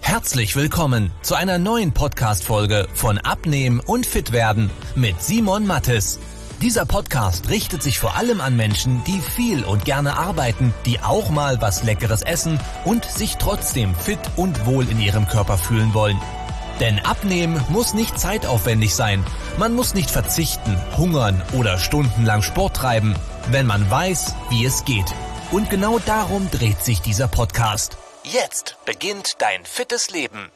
Herzlich willkommen zu einer neuen Podcast-Folge von Abnehmen und Fitwerden mit Simon Mattes. Dieser Podcast richtet sich vor allem an Menschen, die viel und gerne arbeiten, die auch mal was Leckeres essen und sich trotzdem fit und wohl in ihrem Körper fühlen wollen. Denn Abnehmen muss nicht zeitaufwendig sein. Man muss nicht verzichten, hungern oder stundenlang Sport treiben, wenn man weiß, wie es geht. Und genau darum dreht sich dieser Podcast. Jetzt beginnt dein fittes Leben.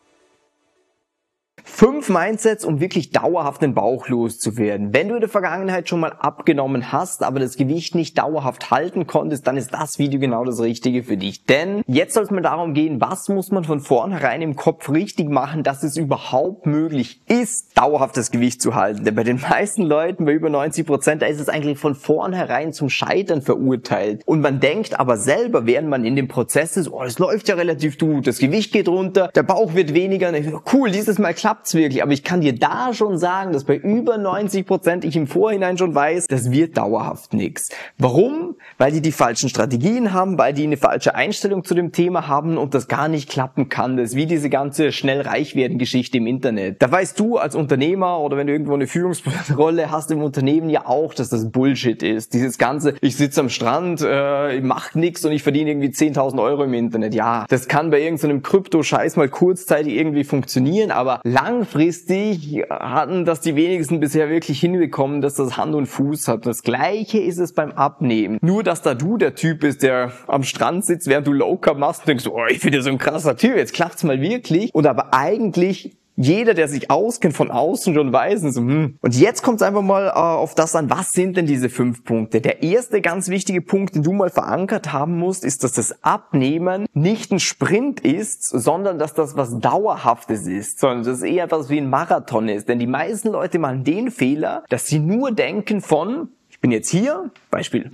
5 Mindsets, um wirklich dauerhaft den Bauch loszuwerden. Wenn du in der Vergangenheit schon mal abgenommen hast, aber das Gewicht nicht dauerhaft halten konntest, dann ist das Video genau das Richtige für dich. Denn jetzt soll es mal darum gehen, was muss man von vornherein im Kopf richtig machen, dass es überhaupt möglich ist, dauerhaft das Gewicht zu halten. Denn bei den meisten Leuten, bei über 90%, da ist es eigentlich von vornherein zum Scheitern verurteilt. Und man denkt aber selber, während man in dem Prozess ist, oh, das läuft ja relativ gut, das Gewicht geht runter, der Bauch wird weniger, cool, dieses Mal klappt's wirklich, aber ich kann dir da schon sagen, dass bei über 90% ich im Vorhinein schon weiß, das wird dauerhaft nichts. Warum? Weil die falschen Strategien haben, weil die eine falsche Einstellung zu dem Thema haben und das gar nicht klappen kann. Das ist wie diese ganze schnell reich werden Geschichte im Internet. Da weißt du als Unternehmer oder wenn du irgendwo eine Führungsrolle hast im Unternehmen ja auch, dass das Bullshit ist. Dieses ganze, ich sitze am Strand, ich mach nichts und ich verdiene irgendwie 10.000 Euro im Internet. Ja, das kann bei irgendeinem Krypto-Scheiß mal kurzzeitig irgendwie funktionieren, aber langfristig hatten das die wenigsten bisher wirklich hinbekommen, dass das Hand und Fuß hat. Das Gleiche ist es beim Abnehmen. Nur, dass da du der Typ bist, der am Strand sitzt, während du Low Carb machst und denkst, oh, ich bin ja so ein krasser Typ, jetzt klappt's mal wirklich. Und aber eigentlich jeder, der sich auskennt von außen, schon weiß. So, Und jetzt kommt es einfach mal auf das an, was sind denn diese 5 Punkte? Der erste ganz wichtige Punkt, den du mal verankert haben musst, ist, dass das Abnehmen nicht ein Sprint ist, sondern dass das was Dauerhaftes ist, sondern dass es eher etwas wie ein Marathon ist. Denn die meisten Leute machen den Fehler, dass sie nur denken von, ich bin jetzt hier, Beispiel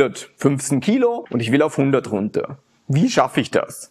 115 Kilo und ich will auf 100 runter. Wie schaffe ich das?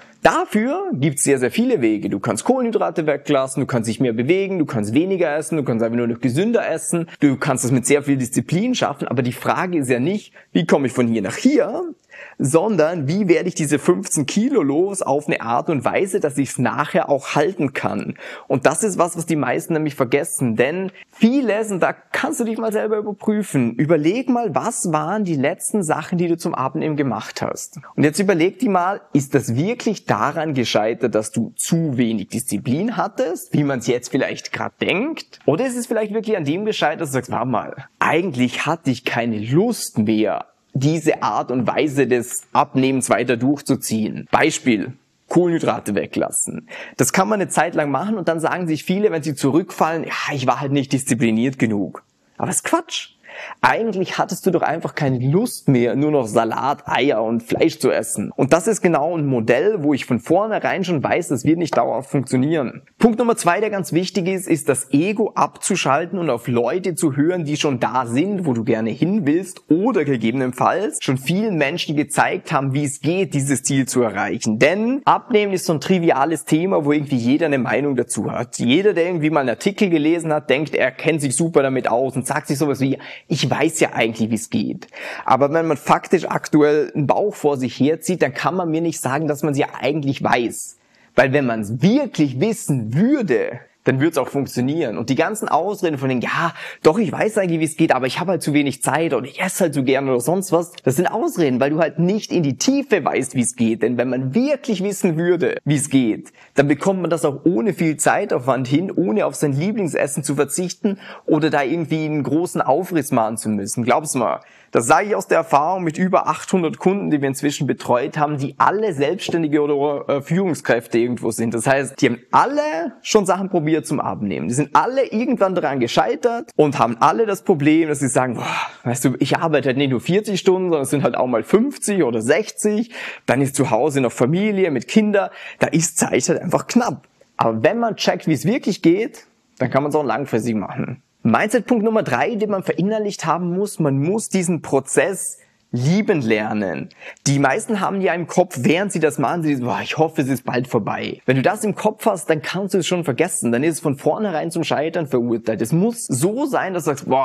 Dafür gibt's sehr, sehr viele Wege. Du kannst Kohlenhydrate weglassen, du kannst dich mehr bewegen, du kannst weniger essen, du kannst einfach nur noch gesünder essen, du kannst es mit sehr viel Disziplin schaffen, aber die Frage ist ja nicht, wie komme ich von hier nach hier, sondern wie werde ich diese 15 Kilo los auf eine Art und Weise, dass ich es nachher auch halten kann. Und das ist was die meisten nämlich vergessen, denn vieles, und da kannst du dich mal selber überprüfen, überleg mal, was waren die letzten Sachen, die du zum Abnehmen gemacht hast. Und jetzt überleg dir mal, ist das wirklich daran gescheitert, dass du zu wenig Disziplin hattest, wie man es jetzt vielleicht gerade denkt? Oder ist es vielleicht wirklich an dem gescheitert, dass du sagst, warte mal, eigentlich hatte ich keine Lust mehr, diese Art und Weise des Abnehmens weiter durchzuziehen. Beispiel, Kohlenhydrate weglassen. Das kann man eine Zeit lang machen und dann sagen sich viele, wenn sie zurückfallen, ja, ich war halt nicht diszipliniert genug. Aber das ist Quatsch. Eigentlich hattest du doch einfach keine Lust mehr, nur noch Salat, Eier und Fleisch zu essen. Und das ist genau ein Modell, wo ich von vornherein schon weiß, das wird nicht dauerhaft funktionieren. Punkt Nummer 2, der ganz wichtig ist das Ego abzuschalten und auf Leute zu hören, die schon da sind, wo du gerne hin willst oder gegebenenfalls schon vielen Menschen gezeigt haben, wie es geht, dieses Ziel zu erreichen. Denn Abnehmen ist so ein triviales Thema, wo irgendwie jeder eine Meinung dazu hat. Jeder, der irgendwie mal einen Artikel gelesen hat, denkt, er kennt sich super damit aus und sagt sich sowas wie, ich weiß ja eigentlich, wie es geht. Aber wenn man faktisch aktuell einen Bauch vor sich herzieht, dann kann man mir nicht sagen, dass man es ja eigentlich weiß. Weil wenn man es wirklich wissen würde, dann wird es auch funktionieren. Und die ganzen Ausreden von denen, ja, doch, ich weiß eigentlich, wie es geht, aber ich habe halt zu wenig Zeit oder ich esse halt zu gern oder sonst was. Das sind Ausreden, weil du halt nicht in die Tiefe weißt, wie es geht. Denn wenn man wirklich wissen würde, wie es geht, dann bekommt man das auch ohne viel Zeitaufwand hin, ohne auf sein Lieblingsessen zu verzichten oder da irgendwie einen großen Aufriss machen zu müssen. Glaub's mal. Das sage ich aus der Erfahrung mit über 800 Kunden, die wir inzwischen betreut haben, die alle Selbstständige oder Führungskräfte irgendwo sind. Das heißt, die haben alle schon Sachen probiert zum Abnehmen. Die sind alle irgendwann daran gescheitert und haben alle das Problem, dass sie sagen, boah, weißt du, ich arbeite halt nicht nur 40 Stunden, sondern es sind halt auch mal 50 oder 60. Dann ist zu Hause noch Familie mit Kindern. Da ist Zeit halt einfach knapp. Aber wenn man checkt, wie es wirklich geht, dann kann man es auch langfristig machen. Mindset-Punkt Nummer 3, den man verinnerlicht haben muss, man muss diesen Prozess lieben lernen. Die meisten haben ja im Kopf, während sie das machen, sie sagen, ich hoffe, es ist bald vorbei. Wenn du das im Kopf hast, dann kannst du es schon vergessen. Dann ist es von vornherein zum Scheitern verurteilt. Es muss so sein, dass du sagst,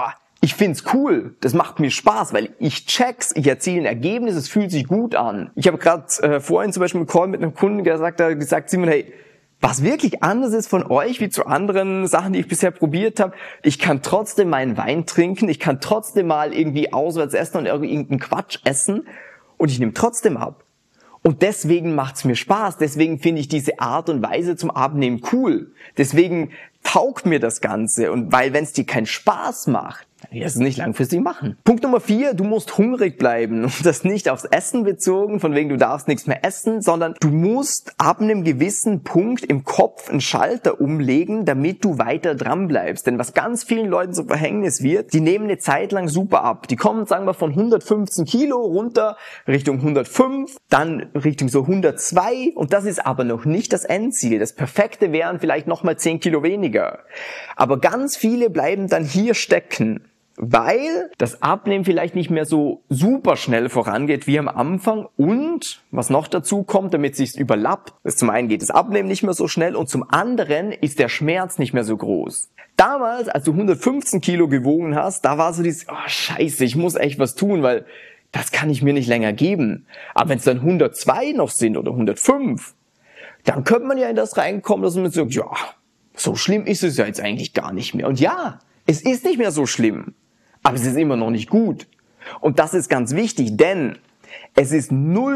Ich find's cool, das macht mir Spaß, weil ich check's, ich erziele ein Ergebnis, es fühlt sich gut an. Ich habe gerade vorhin zum Beispiel einen Call mit einem Kunden gesagt, Simon, hey, was wirklich anders ist von euch wie zu anderen Sachen, die ich bisher probiert habe, ich kann trotzdem meinen Wein trinken, ich kann trotzdem mal irgendwie auswärts essen und irgendeinen Quatsch essen und ich nehme trotzdem ab. Und deswegen macht's mir Spaß, deswegen finde ich diese Art und Weise zum Abnehmen cool. Deswegen taugt mir das Ganze und weil wenn es dir keinen Spaß macht, dann wirst du es nicht langfristig machen. Punkt Nummer 4, du musst hungrig bleiben und das nicht aufs Essen bezogen, von wegen du darfst nichts mehr essen, sondern du musst ab einem gewissen Punkt im Kopf einen Schalter umlegen, damit du weiter dran bleibst. Denn was ganz vielen Leuten so Verhängnis wird, die nehmen eine Zeit lang super ab. Die kommen, sagen wir, von 115 Kilo runter Richtung 105, dann Richtung so 102 und das ist aber noch nicht das Endziel. Das Perfekte wären vielleicht nochmal 10 Kilo weniger. Aber ganz viele bleiben dann hier stecken, weil das Abnehmen vielleicht nicht mehr so super schnell vorangeht wie am Anfang und was noch dazu kommt, damit es sich überlappt, ist zum einen geht das Abnehmen nicht mehr so schnell und zum anderen ist der Schmerz nicht mehr so groß. Damals, als du 115 Kilo gewogen hast, da war so dieses, oh scheiße, ich muss echt was tun, weil das kann ich mir nicht länger geben. Aber wenn es dann 102 noch sind oder 105, dann könnte man ja in das reinkommen, dass man sagt, ja, so schlimm ist es ja jetzt eigentlich gar nicht mehr. Und ja, es ist nicht mehr so schlimm. Aber es ist immer noch nicht gut. Und das ist ganz wichtig, denn es ist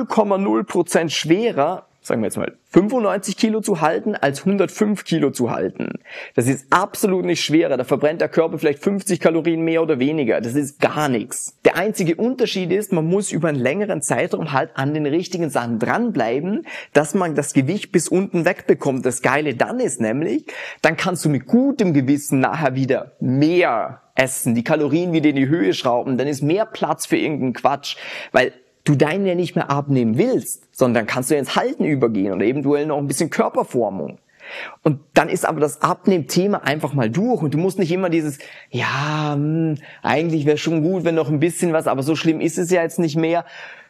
0,0% schwerer, sagen wir jetzt mal, 95 Kilo zu halten, als 105 Kilo zu halten. Das ist absolut nicht schwerer. Da verbrennt der Körper vielleicht 50 Kalorien mehr oder weniger. Das ist gar nichts. Der einzige Unterschied ist, man muss über einen längeren Zeitraum halt an den richtigen Sachen dranbleiben, dass man das Gewicht bis unten wegbekommt. Das Geile dann ist nämlich, dann kannst du mit gutem Gewissen nachher wieder mehr essen, die Kalorien wieder in die Höhe schrauben, dann ist mehr Platz für irgendeinen Quatsch, weil du deinen ja nicht mehr abnehmen willst, sondern kannst du ins Halten übergehen oder eventuell noch ein bisschen Körperformung. Und dann ist aber das Abnehmthema einfach mal durch und du musst nicht immer dieses, ja, eigentlich wäre schon gut, wenn noch ein bisschen was, aber so schlimm ist es ja jetzt nicht mehr.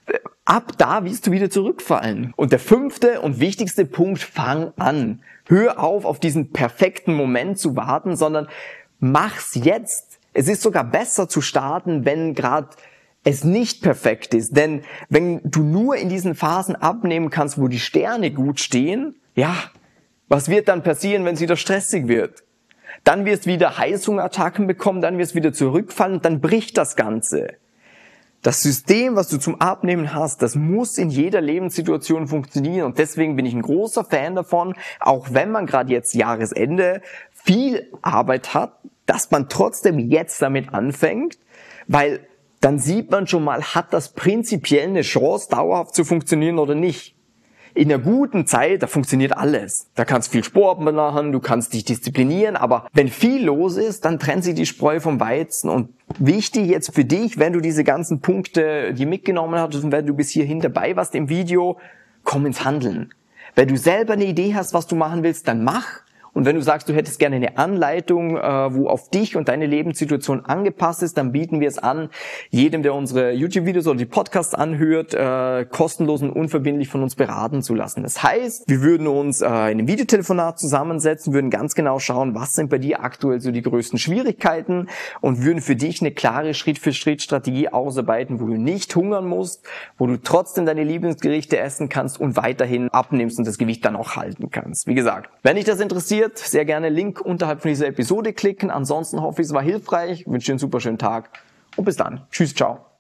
Ab da wirst du wieder zurückfallen. Und der 5. und wichtigste Punkt, fang an. Hör auf diesen perfekten Moment zu warten, sondern mach's jetzt. Es ist sogar besser zu starten, wenn gerade es nicht perfekt ist. Denn wenn du nur in diesen Phasen abnehmen kannst, wo die Sterne gut stehen, ja, was wird dann passieren, wenn es wieder stressig wird? Dann wirst du wieder Heißhungerattacken bekommen, dann wirst du wieder zurückfallen und dann bricht das Ganze. Das System, was du zum Abnehmen hast, das muss in jeder Lebenssituation funktionieren und deswegen bin ich ein großer Fan davon, auch wenn man gerade jetzt Jahresende viel Arbeit hat, dass man trotzdem jetzt damit anfängt, weil dann sieht man schon mal, hat das prinzipiell eine Chance, dauerhaft zu funktionieren oder nicht. In einer guten Zeit, da funktioniert alles. Da kannst du viel Sport machen, du kannst dich disziplinieren, aber wenn viel los ist, dann trennt sich die Spreu vom Weizen. Und wichtig jetzt für dich, wenn du diese ganzen Punkte dir mitgenommen hast und wenn du bis hierhin dabei warst im Video, komm ins Handeln. Wenn du selber eine Idee hast, was du machen willst, dann mach. Und wenn du sagst, du hättest gerne eine Anleitung, wo auf dich und deine Lebenssituation angepasst ist, dann bieten wir es an, jedem, der unsere YouTube-Videos oder die Podcasts anhört, kostenlos und unverbindlich von uns beraten zu lassen. Das heißt, wir würden uns in einem Videotelefonat zusammensetzen, würden ganz genau schauen, was sind bei dir aktuell so die größten Schwierigkeiten und würden für dich eine klare Schritt-für-Schritt-Strategie ausarbeiten, wo du nicht hungern musst, wo du trotzdem deine Lieblingsgerichte essen kannst und weiterhin abnimmst und das Gewicht dann auch halten kannst. Wie gesagt, wenn dich das interessiert, sehr gerne Link unterhalb von dieser Episode klicken. Ansonsten hoffe ich, es war hilfreich. Ich wünsche dir einen super schönen Tag und bis dann. Tschüss, ciao.